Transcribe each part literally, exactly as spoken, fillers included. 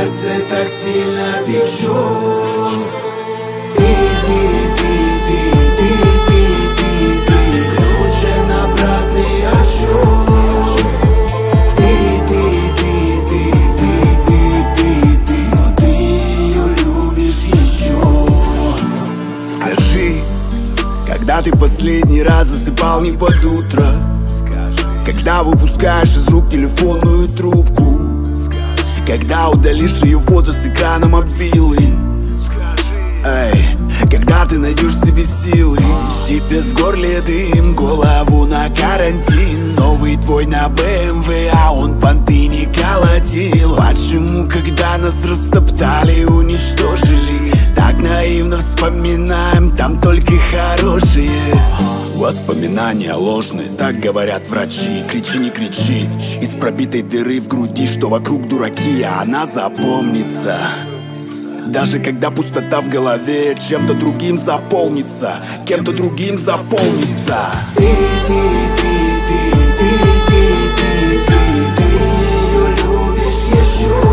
сердце так сильно печу. Ты, ты, ты, ты, ты, ты, ты, ты, ключ на обратный отсчет. Ты, ты, ты, ты, ты, ты, ты, ты, но ты ее любишь еще. Скажи, когда ты последний раз засыпал не под утро? Когда выпускаешь из рук телефонную трубку? Когда удалишь ее фото с экрана мобилы? Эй, когда ты найдешь в себе силы? Сипет в горле дым, голову на карантин. Новый твой на бэ эм вэ, а он понты не колотил. Почему, когда нас растоптали, уничтожили, так наивно вспоминаем, там только хорошие? Воспоминания ложные, так говорят врачи. Кричи, не кричи, из пробитой дыры в груди, что вокруг дураки, а она запомнится. Даже когда пустота в голове чем-то другим заполнится, кем-то другим заполнится. Ты, ты, ты, ты, ты, ты, ты, ты, ты ее любишь еще.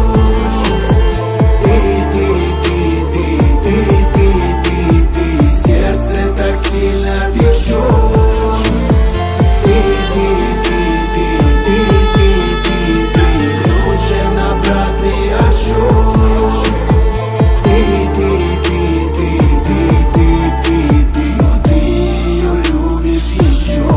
Ты, ты, ты, ты, ты, ты, ты, ты, сердце так сильно печет. Ты, ты, ты, ты, ты, ты, ты, ты, ключ на обратный отсчет. Ты, ты, ты, ты, ты, ты, ты, ты, но ты ее любишь еще.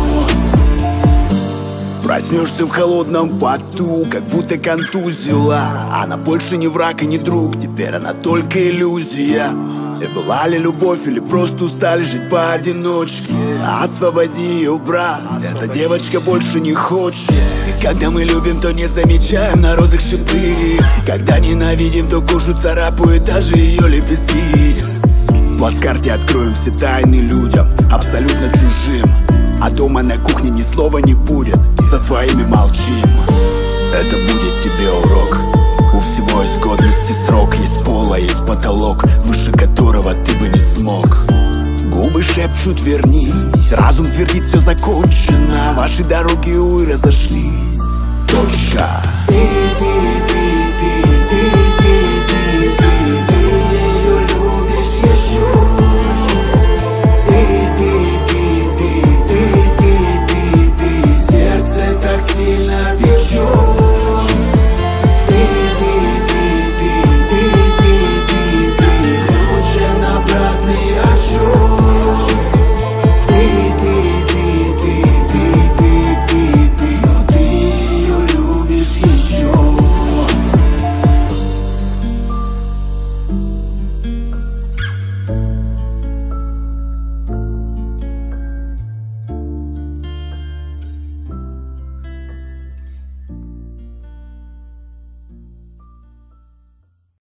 Проснешься в холодном поту, как будто контузила. Она больше не враг и не друг, теперь она только иллюзия. И была ли любовь или просто устали жить поодиночке? Освободи ее, брат, эта девочка больше не хочет. И когда мы любим, то не замечаем на розах шипы. Когда ненавидим, то кожу царапают даже ее лепестки. В плацкарте откроем все тайны людям, абсолютно чужим. А дома на кухне ни слова не будет, со своими молчим. Это будет тебе урок. У всего есть годности срок, есть пол, а есть потолок, выше которого ты бы не смог. Губы шепчут вернись, разум твердит все закончено, ваши дороги, увы, разошлись. Точка. Ты, ты, ты,